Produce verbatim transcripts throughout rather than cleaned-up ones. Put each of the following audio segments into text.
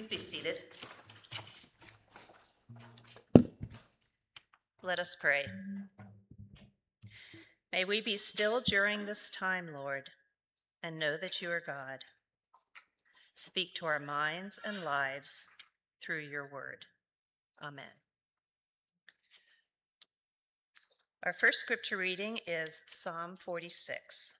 Please be seated. Let us pray. May we be still during this time, Lord, and know that you are God. Speak to our minds and lives through your word. Amen. Our first scripture reading is Psalm forty-six.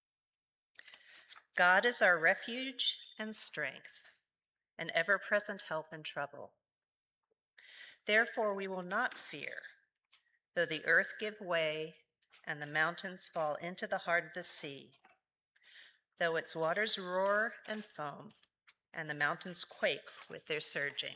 God is our refuge and strength, an ever-present help in trouble. Therefore we will not fear, though the earth give way and the mountains fall into the heart of the sea, though its waters roar and foam, and the mountains quake with their surging.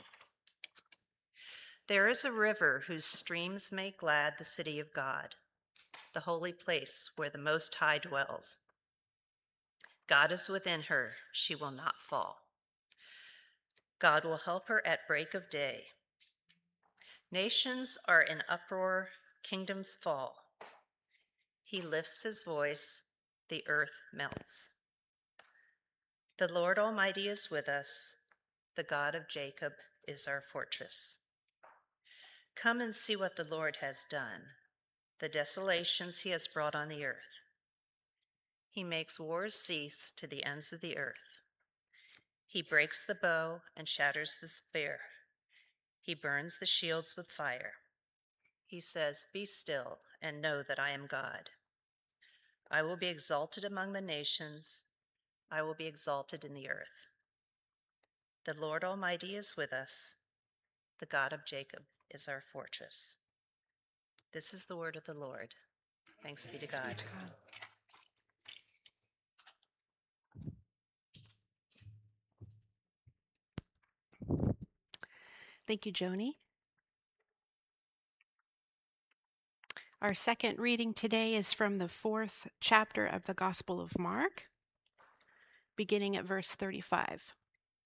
There is a river whose streams make glad the city of God, the holy place where the Most High dwells. God is within her, she will not fall. God will help her at break of day. Nations are in uproar, kingdoms fall. He lifts his voice, the earth melts. The Lord Almighty is with us. The God of Jacob is our fortress. Come and see what the Lord has done, the desolations he has brought on the earth. He makes wars cease to the ends of the earth. He breaks the bow and shatters the spear. He burns the shields with fire. He says, "Be still and know that I am God. I will be exalted among the nations. I will be exalted in the earth. The Lord Almighty is with us. The God of Jacob is our fortress." This is the word of the Lord. Thanks be to God. Thank you, Joni. Our second reading today is from the fourth chapter of the Gospel of Mark, beginning at verse thirty-five.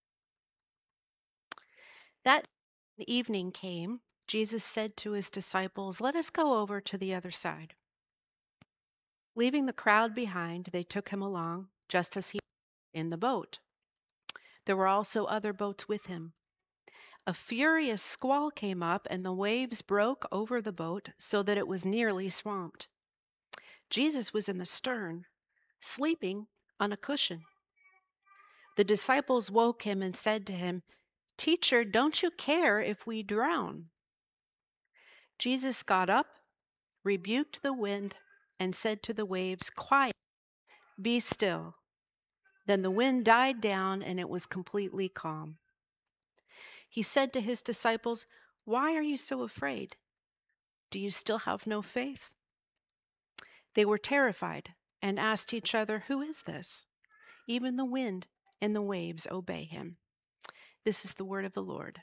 That evening came, Jesus said to his disciples, "Let us go over to the other side." Leaving the crowd behind, they took him along, just as he was in the boat. There were also other boats with him. A furious squall came up, and the waves broke over the boat so that it was nearly swamped. Jesus was in the stern, sleeping on a cushion. The disciples woke him and said to him, "Teacher, don't you care if we drown?" Jesus got up, rebuked the wind, and said to the waves, "Quiet, be still." Then the wind died down, and it was completely calm. He said to his disciples, "Why are you so afraid? Do you still have no faith?" They were terrified and asked each other, "Who is this? Even the wind and the waves obey him." This is the word of the Lord.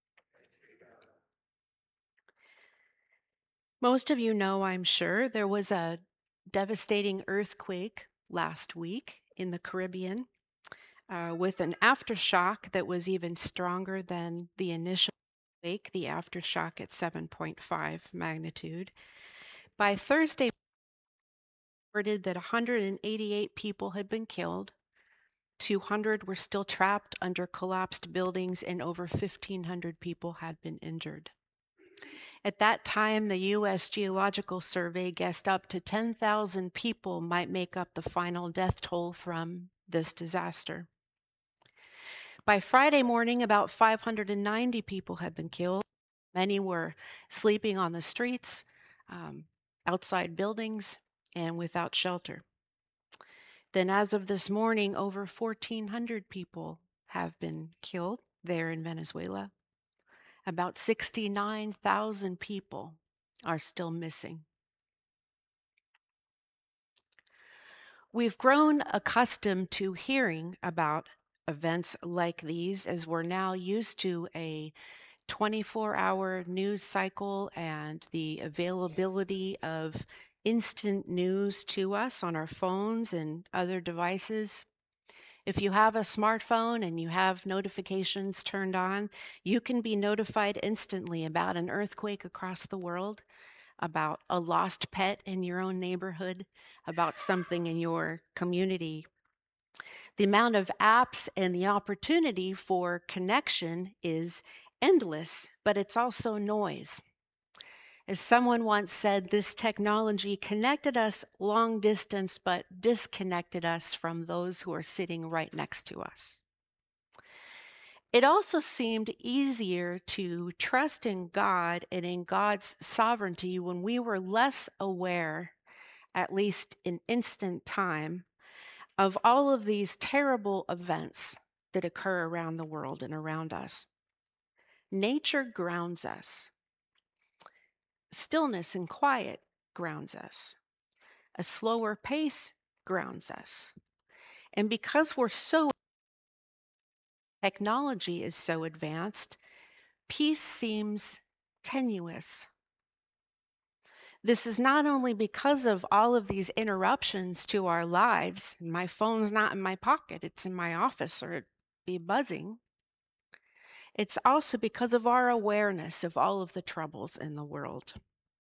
Most of you know, I'm sure, there was a devastating earthquake last week in the Caribbean uh, with an aftershock that was even stronger than the initial quake, the aftershock at seven point five magnitude. By Thursday, reported that one hundred eighty-eight people had been killed, two hundred were still trapped under collapsed buildings, and over fifteen hundred people had been injured. At that time, the U S Geological Survey guessed up to ten thousand people might make up the final death toll from this disaster. By Friday morning, about five hundred ninety people had been killed. Many were sleeping on the streets, um, outside buildings, and without shelter. Then, as of this morning, over fourteen hundred people have been killed there in Venezuela. About sixty-nine thousand people are still missing. We've grown accustomed to hearing about events like these, as we're now used to a twenty-four hour news cycle and the availability of instant news to us on our phones and other devices. If you have a smartphone and you have notifications turned on, you can be notified instantly about an earthquake across the world, about a lost pet in your own neighborhood, about something in your community. The amount of apps and the opportunity for connection is endless, but it's also noise. As someone once said, this technology connected us long distance, but disconnected us from those who are sitting right next to us. It also seemed easier to trust in God and in God's sovereignty when we were less aware, at least in instant time, of all of these terrible events that occur around the world and around us. Nature grounds us. Stillness and quiet grounds us. A slower pace grounds us. And because we're so technology is so advanced, peace seems tenuous. This is not only because of all of these interruptions to our lives. My phone's not in my pocket, it's in my office or it'd be buzzing. It's also because of our awareness of all of the troubles in the world.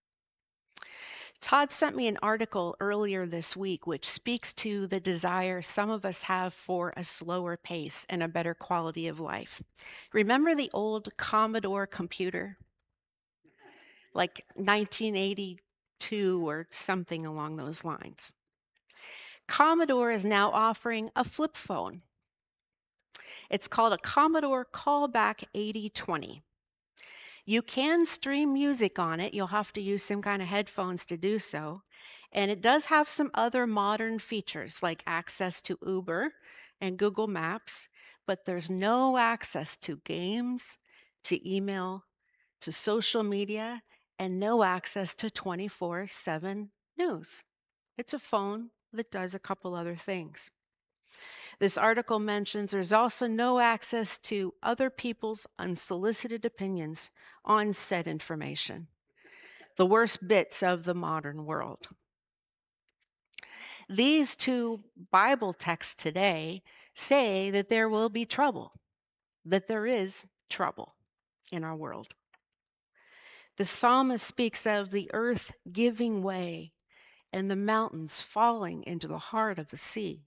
Todd sent me an article earlier this week which speaks to the desire some of us have for a slower pace and a better quality of life. Remember the old Commodore computer? Like nineteen eighty-two or something along those lines. Commodore is now offering a flip phone. It's called a Commodore Callback eighty twenty. You can stream music on it. You'll have to use some kind of headphones to do so. And it does have some other modern features like access to Uber and Google Maps, but there's no access to games, to email, to social media, and no access to twenty-four seven news. It's a phone that does a couple other things. This article mentions there's also no access to other people's unsolicited opinions on said information, the worst bits of the modern world. These two Bible texts today say that there will be trouble, that there is trouble in our world. The psalmist speaks of the earth giving way and the mountains falling into the heart of the sea.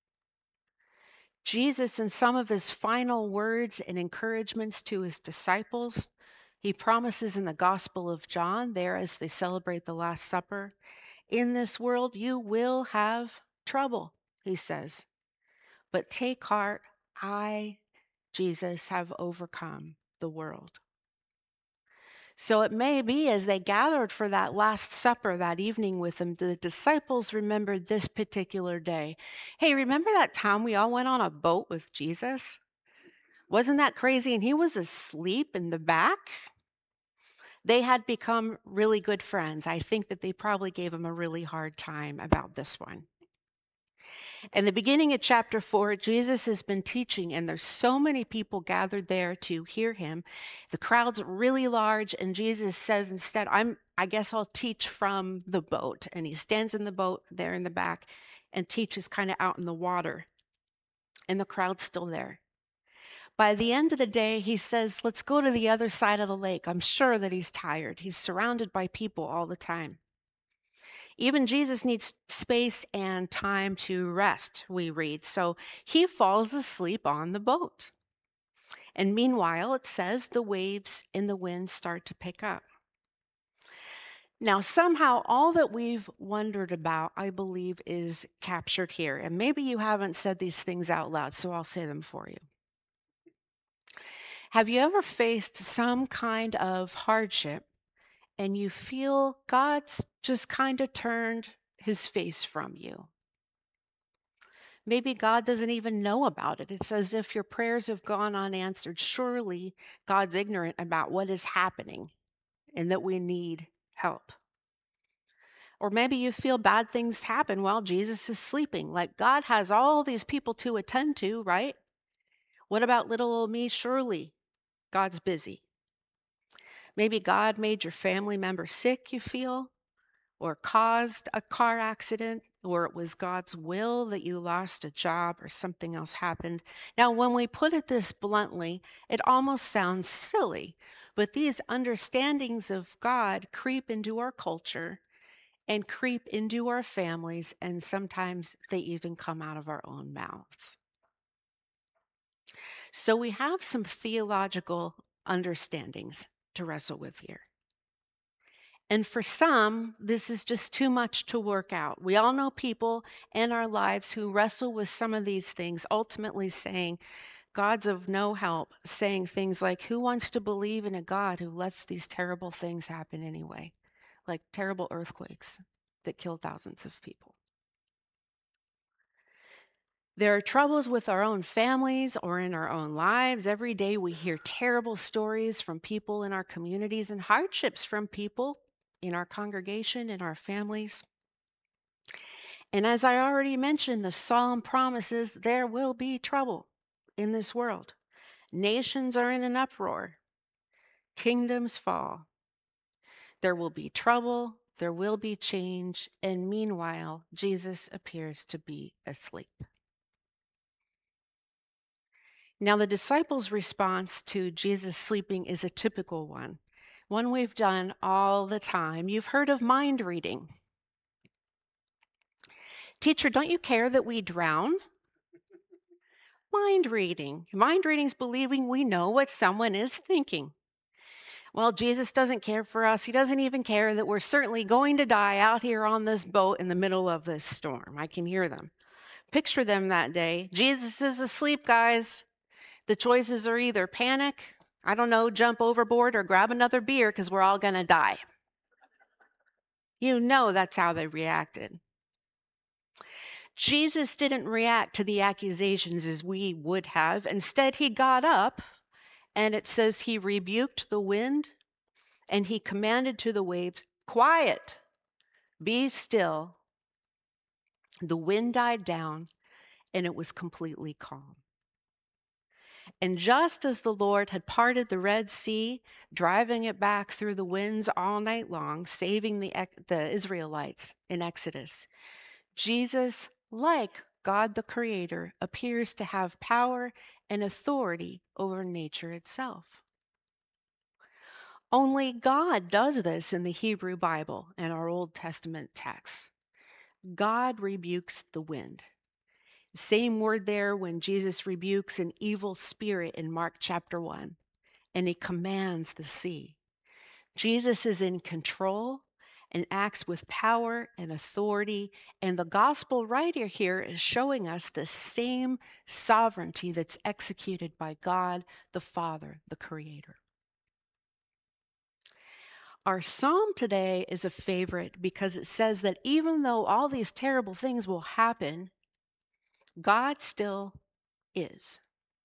Jesus, in some of his final words and encouragements to his disciples, he promises in the Gospel of John, there as they celebrate the Last Supper, in this world you will have trouble, he says. But take heart, I, Jesus, have overcome the world. So it may be as they gathered for that Last Supper that evening with him, the disciples remembered this particular day. Hey, remember that time we all went on a boat with Jesus? Wasn't that crazy? And he was asleep in the back. They had become really good friends. I think that they probably gave him a really hard time about this one. In the beginning of chapter four, Jesus has been teaching, and there's so many people gathered there to hear him. The crowd's really large, and Jesus says instead, I'm, I guess I'll teach from the boat. And he stands in the boat there in the back and teaches kind of out in the water. And the crowd's still there. By the end of the day, he says, let's go to the other side of the lake. I'm sure that he's tired. He's surrounded by people all the time. Even Jesus needs space and time to rest, we read. So he falls asleep on the boat. And meanwhile, it says the waves and the wind start to pick up. Now, somehow, all that we've wondered about, I believe, is captured here. And maybe you haven't said these things out loud, so I'll say them for you. Have you ever faced some kind of hardship and you feel God's just kind of turned his face from you? Maybe God doesn't even know about it. It's as if your prayers have gone unanswered. Surely God's ignorant about what is happening and that we need help. Or maybe you feel bad things happen while Jesus is sleeping. Like God has all these people to attend to, right? What about little old me? Surely God's busy. Maybe God made your family member sick, you feel, or caused a car accident, or it was God's will that you lost a job or something else happened. Now, when we put it this bluntly, it almost sounds silly, but these understandings of God creep into our culture and creep into our families, and sometimes they even come out of our own mouths. So we have some theological understandings to wrestle with here. And for some, this is just too much to work out. We all know people in our lives who wrestle with some of these things, ultimately saying, God's of no help, saying things like, who wants to believe in a God who lets these terrible things happen anyway? Like terrible earthquakes that kill thousands of people. There are troubles with our own families or in our own lives. Every day we hear terrible stories from people in our communities and hardships from people in our congregation, in our families. And as I already mentioned, the psalm promises there will be trouble in this world. Nations are in an uproar. Kingdoms fall. There will be trouble. There will be change. And meanwhile, Jesus appears to be asleep. Now, the disciples' response to Jesus sleeping is a typical one, one we've done all the time. You've heard of mind reading. Teacher, don't you care that we drown? Mind reading. Mind reading is believing we know what someone is thinking. Well, Jesus doesn't care for us. He doesn't even care that we're certainly going to die out here on this boat in the middle of this storm. I can hear them. Picture them that day. Jesus is asleep, guys. The choices are either panic, I don't know, jump overboard, or grab another beer because we're all going to die. You know that's how they reacted. Jesus didn't react to the accusations as we would have. Instead, he got up, and it says he rebuked the wind, and he commanded to the waves, quiet, be still. The wind died down, and it was completely calm. And just as the Lord had parted the Red Sea, driving it back through the winds all night long, saving the, the Israelites in Exodus, Jesus, like God the Creator, appears to have power and authority over nature itself. Only God does this in the Hebrew Bible and our Old Testament texts. God rebukes the wind. Same word there when Jesus rebukes an evil spirit in Mark chapter one, and he commands the sea. Jesus is in control and acts with power and authority, and the gospel writer here is showing us the same sovereignty that's executed by God the Father, the Creator. Our psalm today is a favorite because it says that even though all these terrible things will happen, God still is.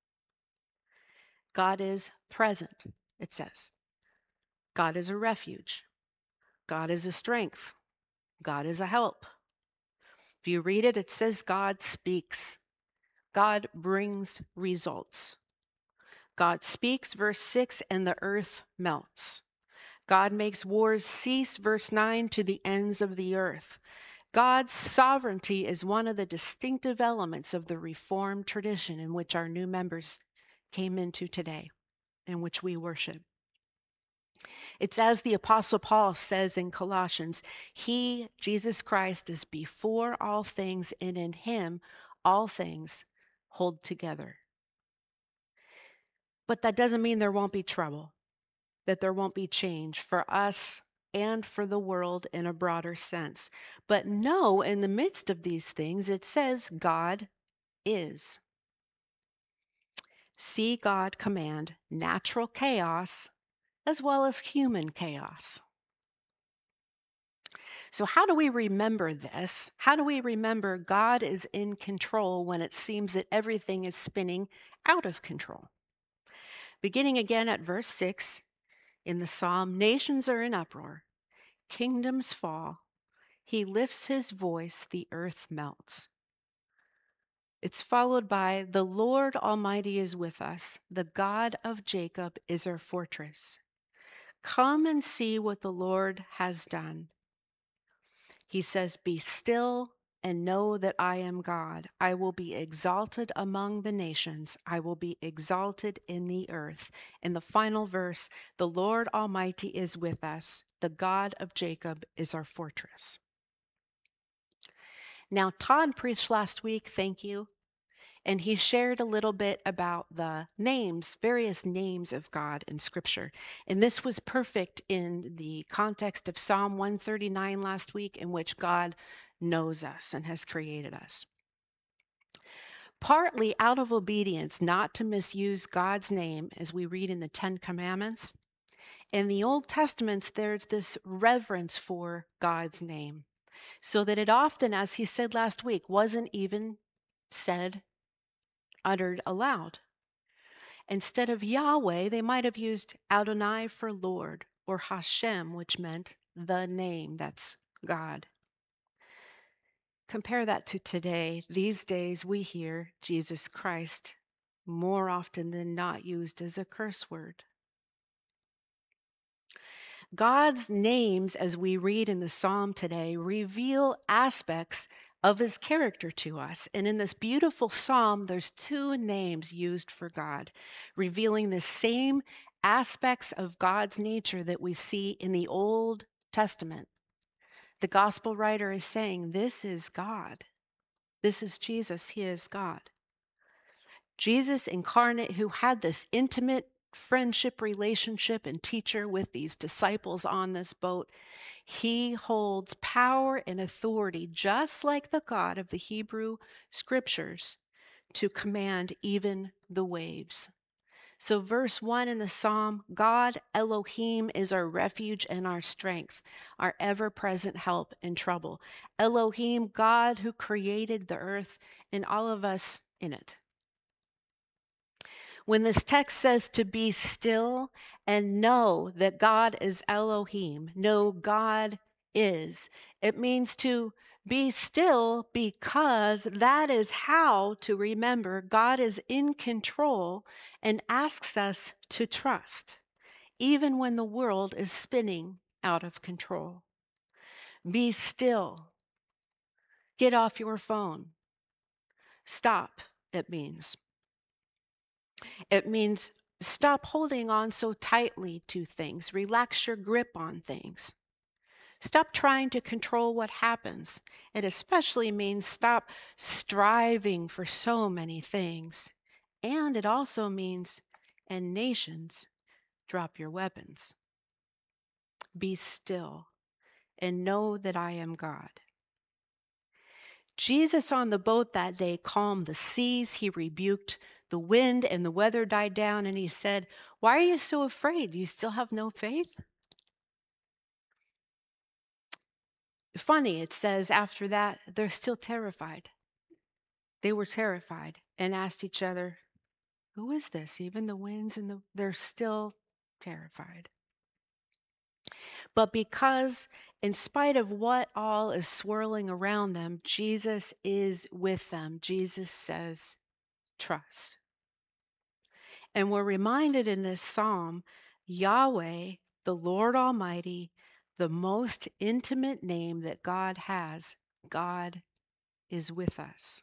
God is present, it says. God is a refuge. God is a strength. God is a help. If you read it, it says God speaks. God brings results. God speaks, verse six, and the earth melts. God makes wars cease, verse nine, to the ends of the earth. God's sovereignty is one of the distinctive elements of the Reformed tradition in which our new members came into today, in which we worship. It's as the Apostle Paul says in Colossians, He, Jesus Christ, is before all things, and in Him all things hold together. But that doesn't mean there won't be trouble, that there won't be change for us and for the world in a broader sense. But no, in the midst of these things, it says God is. See God command natural chaos as well as human chaos. So how do we remember this? How do we remember God is in control when it seems that everything is spinning out of control? Beginning again at verse six in the psalm, nations are in uproar, kingdoms fall. He lifts his voice, the earth melts. It's followed by, the Lord Almighty is with us. The God of Jacob is our fortress. Come and see what the Lord has done. He says, be still and know that I am God. I will be exalted among the nations. I will be exalted in the earth. In the final verse, the Lord Almighty is with us. The God of Jacob is our fortress. Now, Todd preached last week, thank you. and he shared a little bit about the names, various names of God in Scripture. And this was perfect in the context of Psalm one thirty-nine last week, in which God knows us and has created us. Partly out of obedience not to misuse God's name, as we read in the Ten Commandments, in the Old Testaments, there's this reverence for God's name, so that it often, as he said last week, wasn't even said, uttered aloud. Instead of Yahweh, they might have used Adonai for Lord, or Hashem, which meant the name, that's God. Compare that to today. These days, we hear Jesus Christ more often than not used as a curse word. God's names, as we read in the psalm today, reveal aspects of his character to us. And in this beautiful psalm, there's two names used for God, revealing the same aspects of God's nature that we see in the Old Testament. The gospel writer is saying, this is God. This is Jesus. He is God. Jesus incarnate, who had this intimate friendship relationship and teacher with these disciples on this boat, he holds power and authority, just like the God of the Hebrew scriptures, to command even the waves. So verse one in the psalm, God Elohim is our refuge and our strength, our ever-present help in trouble. Elohim, God who created the earth and all of us in it. When this text says to be still and know that God is Elohim, know God is, it means to be still because that is how to remember God is in control and asks us to trust, even when the world is spinning out of control. Be still. Get off your phone. Stop, it means. It means stop holding on so tightly to things. Relax your grip on things. Stop trying to control what happens. It especially means stop striving for so many things. And it also means, and nations, drop your weapons. Be still and know that I am God. Jesus on the boat that day calmed the seas. He rebuked the wind and the weather died down, and he said, "Why are you so afraid? Do you still have no faith?" Funny, it says after that, they're still terrified. They were terrified and asked each other, "Who is this?" Even the winds and the, they're still terrified. But because, in spite of what all is swirling around them, Jesus is with them. Jesus says, trust. And we're reminded in this psalm, Yahweh, the Lord Almighty, the most intimate name that God has, God is with us.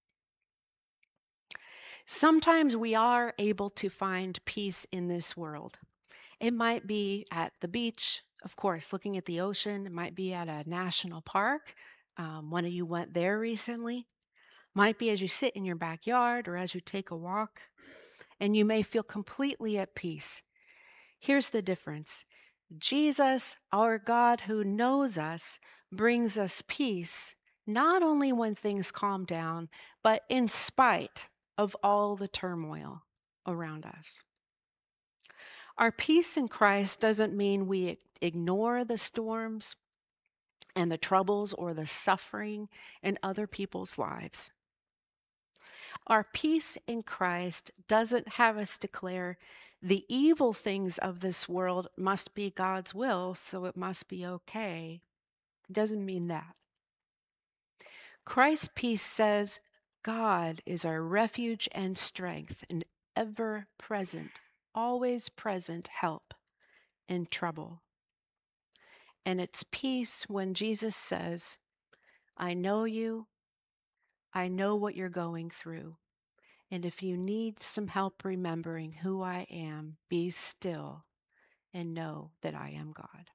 Sometimes we are able to find peace in this world. It might be at the beach, of course, looking at the ocean. It might be at a national park. Um, one of you went there recently. Might be as you sit in your backyard or as you take a walk, and you may feel completely at peace. Here's the difference. Jesus, our God who knows us, brings us peace, not only when things calm down, but in spite of all the turmoil around us. Our peace in Christ doesn't mean we ignore the storms and the troubles or the suffering in other people's lives. Our peace in Christ doesn't have us declare the evil things of this world must be God's will, so it must be okay. It doesn't mean that. Christ's peace says God is our refuge and strength, an ever-present, always present help in trouble. And it's peace when Jesus says, I know you, I know what you're going through. And if you need some help remembering who I am, be still and know that I am God.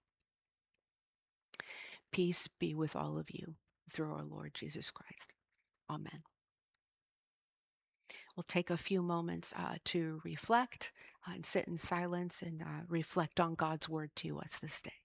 Peace be with all of you through our Lord Jesus Christ. Amen. we'll take a few moments uh, to reflect uh, and sit in silence and uh, reflect on God's word to us this day.